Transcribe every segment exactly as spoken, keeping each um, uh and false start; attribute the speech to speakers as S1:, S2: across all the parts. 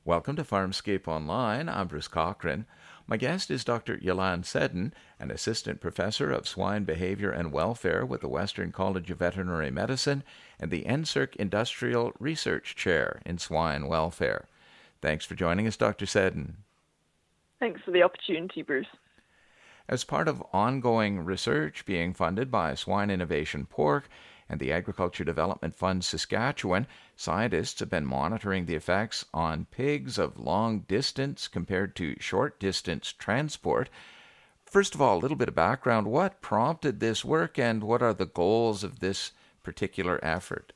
S1: Welcome to Farmscape Online. I'm Bruce Cochran. My guest is Doctor Yolande Seddon, an assistant professor of swine behavior and welfare with the Western College of Veterinary Medicine and the N S E R C Industrial Research Chair in Swine Welfare. Thanks for joining us, Doctor Seddon.
S2: Thanks for the opportunity, Bruce.
S1: As part of ongoing research being funded by Swine Innovation Pork and the Agriculture Development Fund Saskatchewan, scientists have been monitoring the effects on pigs of long distance compared to short distance transport. First of all, a little bit of background. What prompted this work and what are the goals of this particular effort?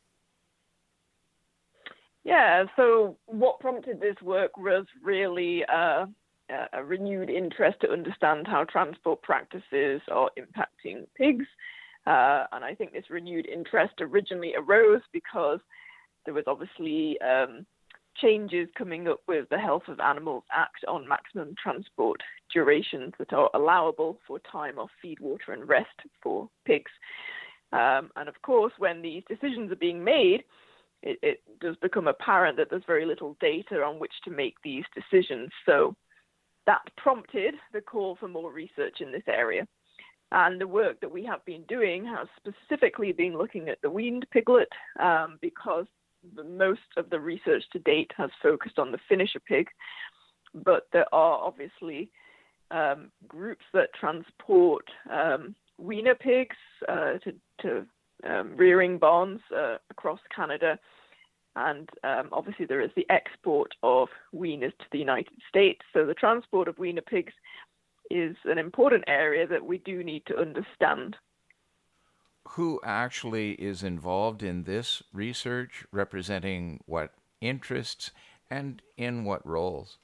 S2: Yeah, so what prompted this work was really uh, a renewed interest to understand how transport practices are impacting pigs. Uh, and I think this renewed interest originally arose because there was obviously um, changes coming up with the Health of Animals Act on maximum transport durations that are allowable for time off feed, water, and rest for pigs. Um, and of course, when these decisions are being made, it, it does become apparent that there's very little data on which to make these decisions. So that prompted the call for more research in this area. And the work that we have been doing has specifically been looking at the weaned piglet um, because the, most of the research to date has focused on the finisher pig. But there are obviously um, groups that transport um, weaner pigs uh, to, to um, rearing barns uh, across Canada. And um, obviously there is the export of weaners to the United States. So the transport of weaner pigs is an important area that we do need to understand.
S1: Who actually is involved in this research, representing what interests and in what roles?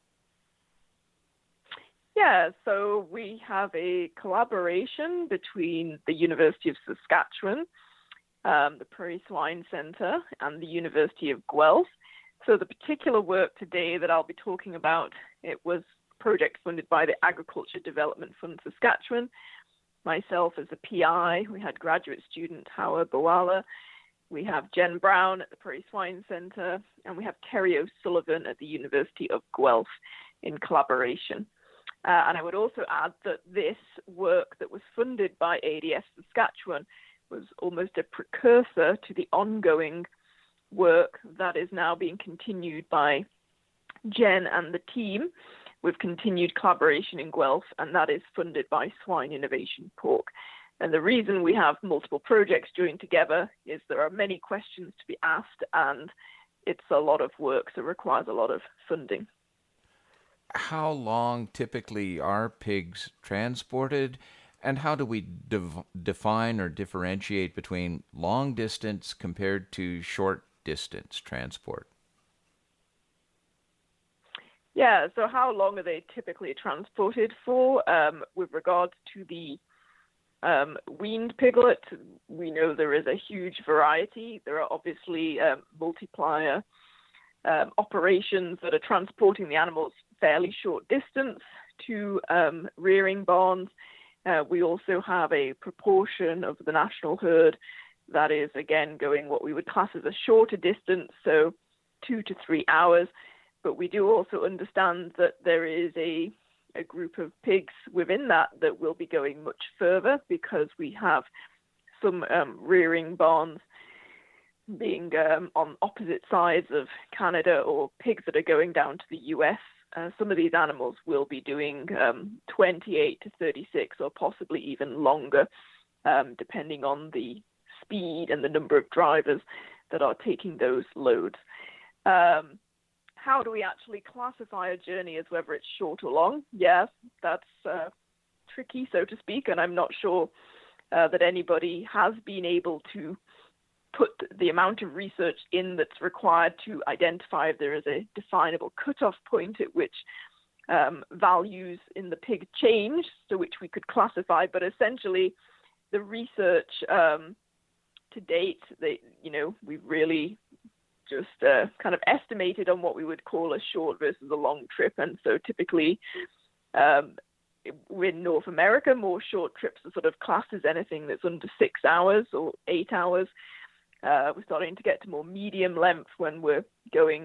S2: Yeah, so we have a collaboration between the University of Saskatchewan, um, the Prairie Swine Centre, and the University of Guelph. So the particular work today that I'll be talking about, it was project funded by the Agriculture Development Fund Saskatchewan. Myself as a P I, we had graduate student Howard Bawala, we have Jen Brown at the Prairie Swine Centre, and we have Kerry O'Sullivan at the University of Guelph in collaboration. Uh, and I would also add that this work that was funded by A D F Saskatchewan was almost a precursor to the ongoing work that is now being continued by Jen and the team with continued collaboration in Guelph, and that is funded by Swine Innovation Pork. And the reason we have multiple projects joined together is there are many questions to be asked, and it's a lot of work, so it requires a lot of funding.
S1: How long typically are pigs transported, and how do we de- define or differentiate between long distance compared to short distance transport?
S2: Yeah, so how long are they typically transported for? Um, with regards to the um, weaned piglet, we know there is a huge variety. There are obviously um, multiplier um, operations that are transporting the animals fairly short distance to um, rearing barns. Uh, we also have a proportion of the national herd that is, again, going what we would class as a shorter distance, so two to three hours. But we do also understand that there is a, a group of pigs within that that will be going much further because we have some um, rearing barns being um, on opposite sides of Canada, or pigs that are going down to the U S. Uh, some of these animals will be doing um, twenty-eight to thirty-six or possibly even longer, um, depending on the speed and the number of drivers that are taking those loads. Um, How do we actually classify a journey as whether it's short or long? Yes, that's uh, tricky, so to speak, and I'm not sure uh, that anybody has been able to put the amount of research in that's required to identify if there is a definable cutoff point at which um, values in the pig change, so which we could classify. But essentially, the research um, to date, they, you know, we've really just uh, kind of estimated on what we would call a short versus a long trip. And so typically um, in North America, more short trips are sort of classed as anything that's under six hours or eight hours. Uh, we're starting to get to more medium length when we're going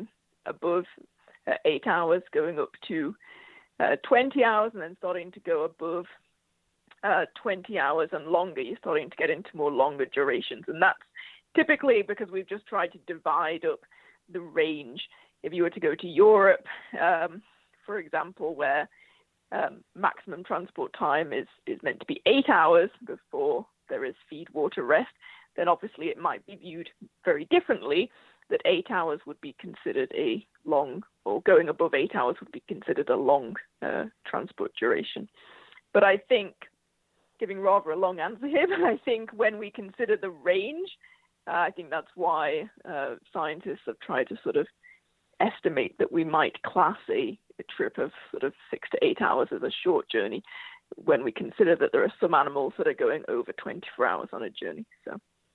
S2: above uh, eight hours, going up to uh, twenty hours, and then starting to go above uh, twenty hours and longer. You're starting to get into more longer durations. And that's typically because we've just tried to divide up the range. If you were to go to Europe, um, for example, where um, maximum transport time is, is meant to be eight hours before there is feed, water, rest, then obviously it might be viewed very differently, that eight hours would be considered a long, or going above eight hours would be considered a long uh, transport duration. But I think, giving rather a long answer here, but I think when we consider the range, uh, I think that's why uh, scientists have tried to sort of estimate that we might class a, a trip of sort of six to eight hours as a short journey when we consider that there are some animals that are going over twenty-four hours on a journey. So,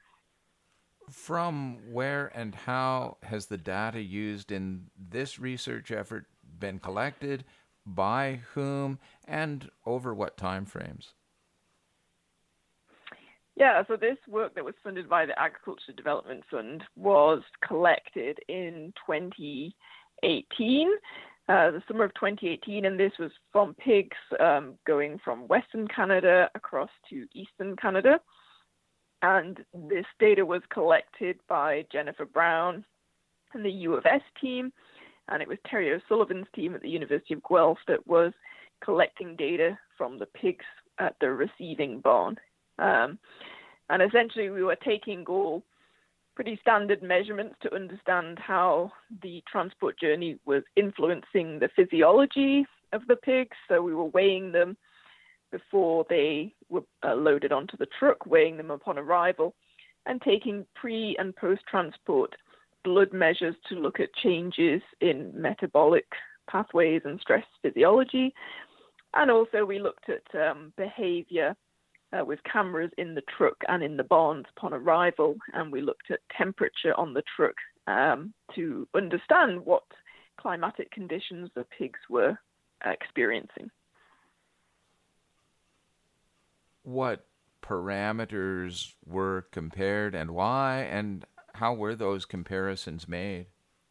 S1: from where and how has the data used in this research effort been collected, by whom, and over what time frames?
S2: Yeah, so this work that was funded by the Agriculture Development Fund was collected in twenty eighteen, uh, the summer of twenty eighteen, and this was from pigs um, going from Western Canada across to Eastern Canada. And this data was collected by Jennifer Brown and the U of S team, and it was Terry O'Sullivan's team at the University of Guelph that was collecting data from the pigs at the receiving barn. Um, and essentially we were taking all pretty standard measurements to understand how the transport journey was influencing the physiology of the pigs. So we were weighing them before they were uh, loaded onto the truck, weighing them upon arrival, and taking pre- and post-transport blood measures to look at changes in metabolic pathways and stress physiology. And also we looked at um, behavior uh, with cameras in the truck and in the barns upon arrival, and we looked at temperature on the truck um, to understand what climatic conditions the pigs were experiencing.
S1: What parameters were compared and why, and how were those comparisons made?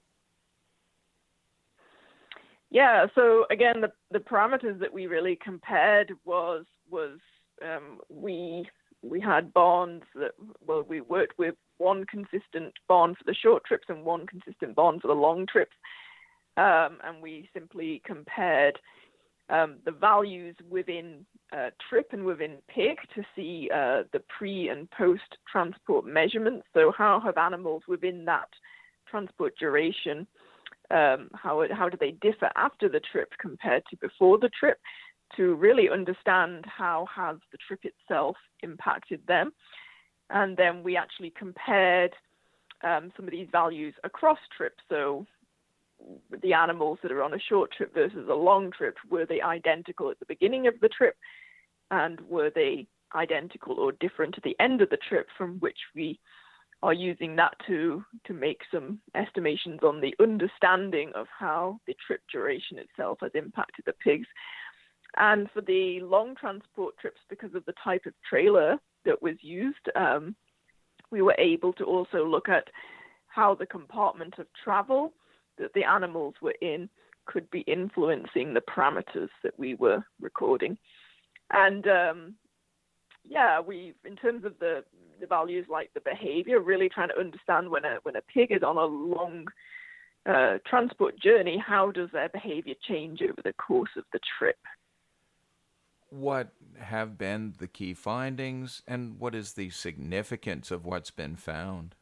S2: Yeah, so again, the, the parameters that we really compared was was um, we we had barns that, well, we worked with one consistent barn for the short trips and one consistent barn for the long trips, um, and we simply compared um, the values within uh, trip and within pig to see uh, the pre and post transport measurements. So how have animals within that transport duration, um, how how do they differ after the trip compared to before the trip, to really understand how has the trip itself impacted them. And then we actually compared um, some of these values across trips. So the animals that are on a short trip versus a long trip, were they identical at the beginning of the trip? And were they identical or different at the end of the trip, from which we are using that to, to make some estimations on the understanding of how the trip duration itself has impacted the pigs. And for the long transport trips, because of the type of trailer that was used, um, we were able to also look at how the compartment of travel that the animals were in could be influencing the parameters that we were recording. And um, yeah, we, in terms of the, the values like the behavior, really trying to understand when a when a pig is on a long uh, transport journey, how does their behavior change over the course of the trip?
S1: What have been the key findings, and what is the significance of what's been found?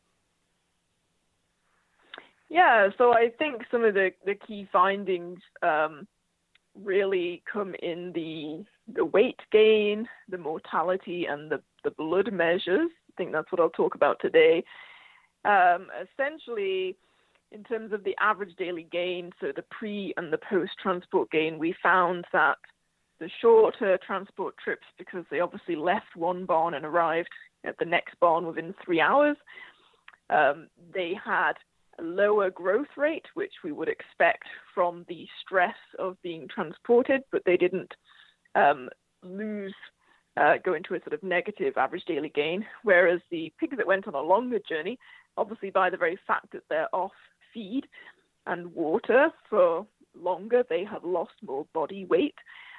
S2: Yeah, so I think some of the, the key findings um, really come in the the weight gain, the mortality, and the, the blood measures. I think that's what I'll talk about today. Um, essentially, in terms of the average daily gain, so the pre and the post-transport gain, we found that the shorter transport trips, because they obviously left one barn and arrived at the next barn within three hours, um, they had a lower growth rate, which we would expect from the stress of being transported, but they didn't um, lose, uh, go into a sort of negative average daily gain. Whereas the pigs that went on a longer journey, obviously by the very fact that they're off feed, and water for longer, they had lost more body weight.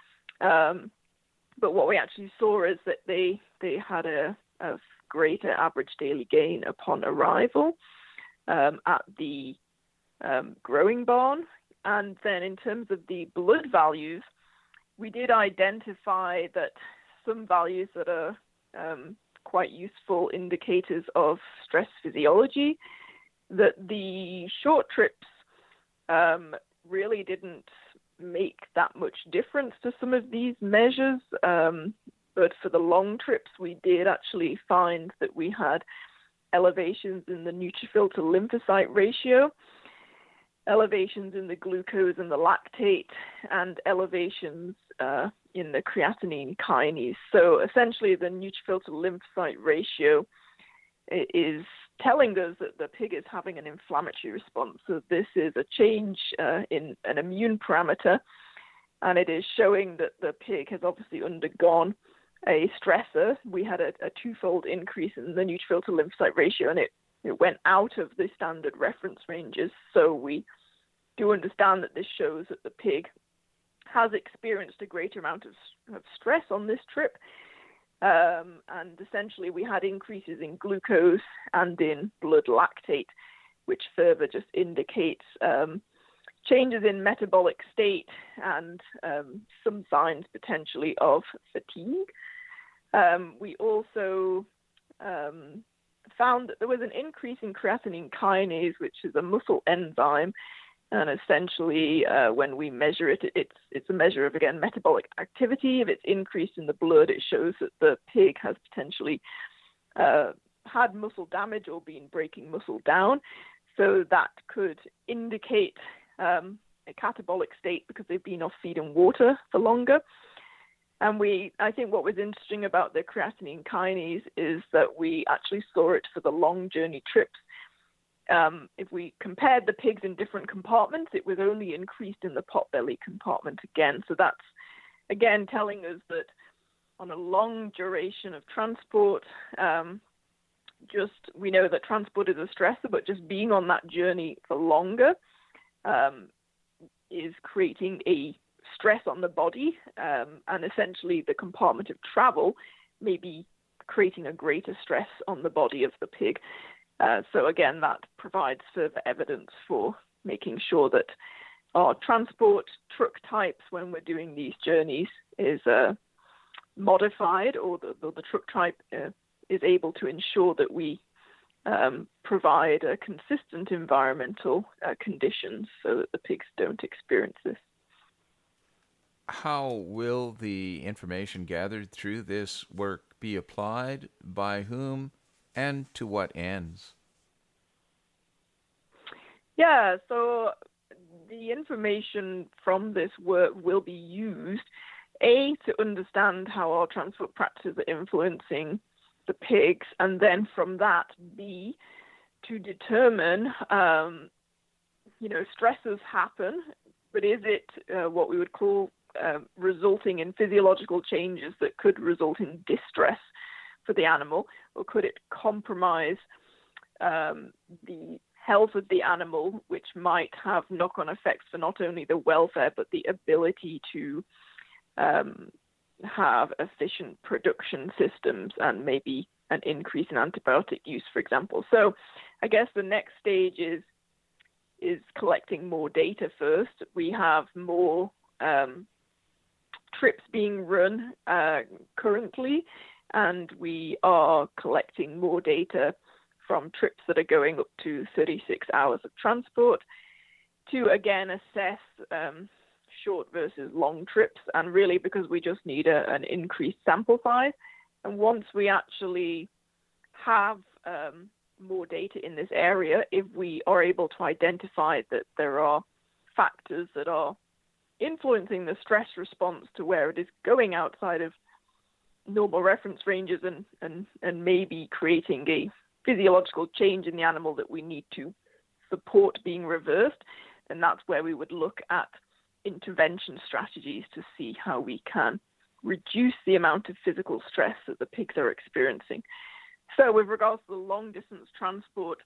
S2: Um, but what we actually saw is that they they had a, a greater average daily gain upon arrival um, at the um, growing barn. And then in terms of the blood values, we did identify that some values that are um, quite useful indicators of stress physiology, that the short trips um, really didn't make that much difference to some of these measures. Um, but for the long trips, we did actually find that we had elevations in the neutrophil to lymphocyte ratio, elevations in the glucose and the lactate, and elevations uh, in the creatinine kinase. So essentially, the neutrophil to lymphocyte ratio is telling us that the pig is having an inflammatory response. So this is a change uh, in an immune parameter, and it is showing that the pig has obviously undergone a stressor. We had a, a twofold increase in the neutrophil to lymphocyte ratio, and it, it went out of the standard reference ranges. So we do understand that this shows that the pig has experienced a greater amount of, of stress on this trip. Um, and essentially we had increases in glucose and in blood lactate, which further just indicates um, changes in metabolic state and um, some signs potentially of fatigue. Um, we also um, found that there was an increase in creatinine kinase, which is a muscle enzyme. And essentially, uh, when we measure it, it's it's a measure of, again, metabolic activity. If it's increased in the blood, it shows that the pig has potentially uh, had muscle damage or been breaking muscle down. So that could indicate um, a catabolic state because they've been off feed and water for longer. And we, I think what was interesting about the creatinine kinase is that we actually saw it for the long journey trips. Um, if we compared the pigs in different compartments, it was only increased in the potbelly compartment again. So that's, again, telling us that on a long duration of transport, um, just we know that transport is a stressor, but just being on that journey for longer um, is creating a stress on the body, um, and essentially the compartment of travel may be creating a greater stress on the body of the pig. Uh, so again, that provides further evidence for making sure that our transport truck types, when we're doing these journeys, is uh, modified, or the, the, the truck type uh, is able to ensure that we um, provide a consistent environmental uh, conditions so that the pigs don't experience this.
S1: How will the information gathered through this work be applied, by whom, and to what ends?
S2: Yeah, so the information from this work will be used, A, to understand how our transport practices are influencing the pigs, and then from that, B, to determine, um, you know, stresses happen, but is it uh, what we would call uh, resulting in physiological changes that could result in distress for the animal, or could it compromise um, the health of the animal, which might have knock-on effects for not only the welfare, but the ability to um, have efficient production systems and maybe an increase in antibiotic use, for example. So I guess the next stage is is collecting more data first. We have more um, trips being run uh, currently, and we are collecting more data from trips that are going up to thirty-six hours of transport to, again, assess um, short versus long trips, and really because we just need a, an increased sample size. And once we actually have um, more data in this area, if we are able to identify that there are factors that are influencing the stress response to where it is going outside of normal reference ranges and, and, and maybe creating a physiological change in the animal that we need to support being reversed, then that's where we would look at intervention strategies to see how we can reduce the amount of physical stress that the pigs are experiencing. So with regards to the long distance transport,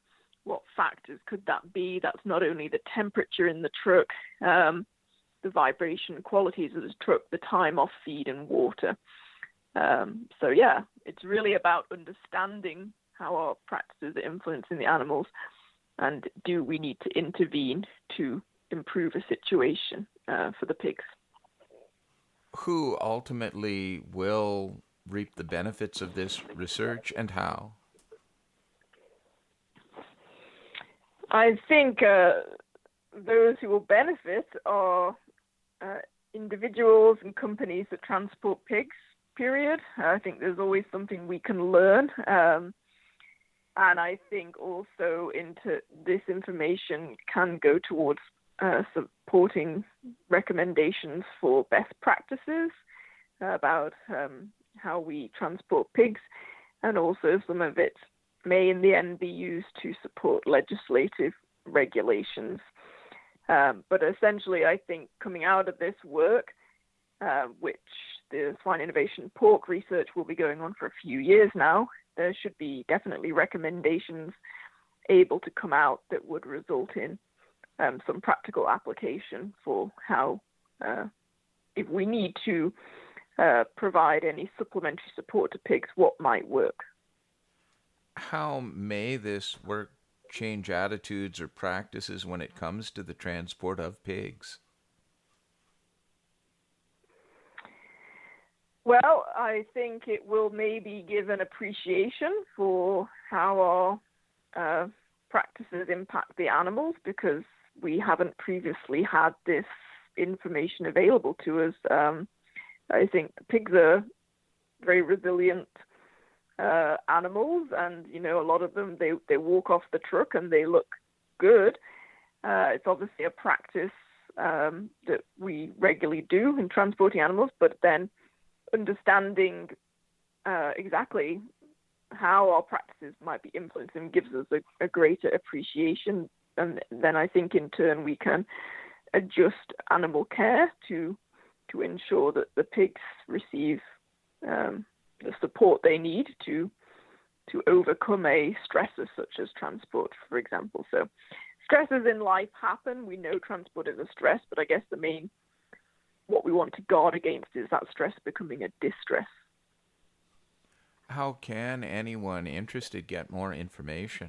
S2: what factors could that be? That's not only the temperature in the truck, um, the vibration qualities of the truck, the time off feed and water. Um, so yeah, it's really about understanding how our practices are influencing the animals, and do we need to intervene to improve a situation uh, for the pigs.
S1: Who ultimately will reap the benefits of this research, and how?
S2: I think uh, those who will benefit are uh, individuals and companies that transport pigs, period. I think there's always something we can learn. Um, and I think also into this information can go towards uh, supporting recommendations for best practices about um, how we transport pigs, and also some of it may in the end be used to support legislative regulations. Um, but essentially, I think coming out of this work, uh, which the Swine Innovation Pork research will be going on for a few years now, there should be definitely recommendations able to come out that would result in um, some practical application for how, uh, if we need to uh, provide any supplementary support to pigs, what might work.
S1: How may this work change attitudes or practices when it comes to the transport of pigs?
S2: Well, I think it will maybe give an appreciation for how our uh, practices impact the animals, because we haven't previously had this information available to us. Um, I think pigs are very resilient uh, animals, and you know, a lot of them they they walk off the truck and they look good. Uh, it's obviously a practice um, that we regularly do in transporting animals, but then understanding uh, exactly how our practices might be influenced and gives us a, a greater appreciation, and then I think in turn we can adjust animal care to to ensure that the pigs receive um, the support they need to to overcome a stressor such as transport, for example. So stresses in life happen. We know transport is a stress, but I guess the main what we want to guard against is that stress becoming a distress.
S1: How can anyone interested get more information?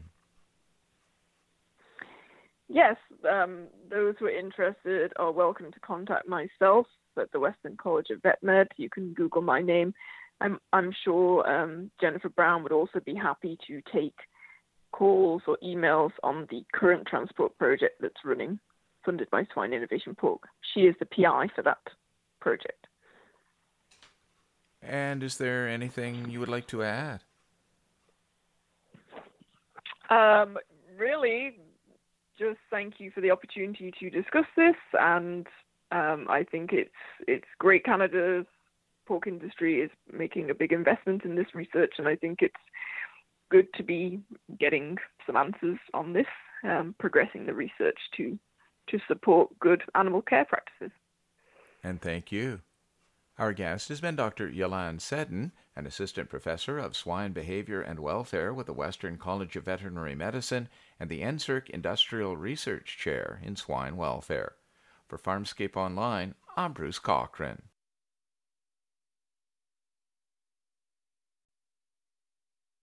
S2: Yes, um, those who are interested are welcome to contact myself at the Western College of Vet Med. You can Google my name. I'm, I'm sure um, Jennifer Brown would also be happy to take calls or emails on the current transport project that's running, funded by Swine Innovation Pork. She is the P I for that project.
S1: And is there anything you would like to add?
S2: Um, really, just thank you for the opportunity to discuss this, and um, I think it's it's great. Canada's pork industry is making a big investment in this research, and I think it's good to be getting some answers on this, um, progressing the research to to support good animal care practices.
S1: And thank you. Our guest has been Doctor Yolande Seddon, an assistant professor of swine behavior and welfare with the Western College of Veterinary Medicine and the N S E R C Industrial Research Chair in Swine Welfare. For Farmscape Online, I'm Bruce Cochran.